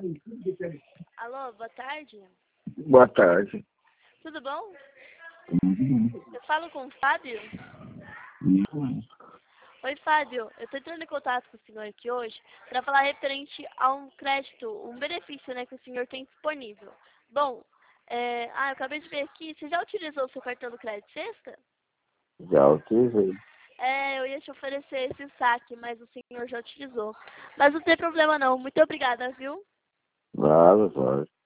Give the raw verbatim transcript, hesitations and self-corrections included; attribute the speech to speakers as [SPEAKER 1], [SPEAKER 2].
[SPEAKER 1] Alô, boa tarde.
[SPEAKER 2] Boa tarde.
[SPEAKER 1] Tudo bom?
[SPEAKER 2] Uhum.
[SPEAKER 1] Eu falo com o Fábio?
[SPEAKER 2] Uhum.
[SPEAKER 1] Oi, Fábio. Eu estou entrando em contato com o senhor aqui hoje para falar referente a um crédito, um benefício, né, que o senhor tem disponível. Bom, é... ah, eu acabei de ver aqui, você já utilizou o seu cartão do Crédito Sexta?
[SPEAKER 2] Já utilizei.
[SPEAKER 1] É, eu ia te oferecer esse saque, mas o senhor já utilizou. Mas não tem problema não. Muito obrigada, viu?
[SPEAKER 2] Nada, pode.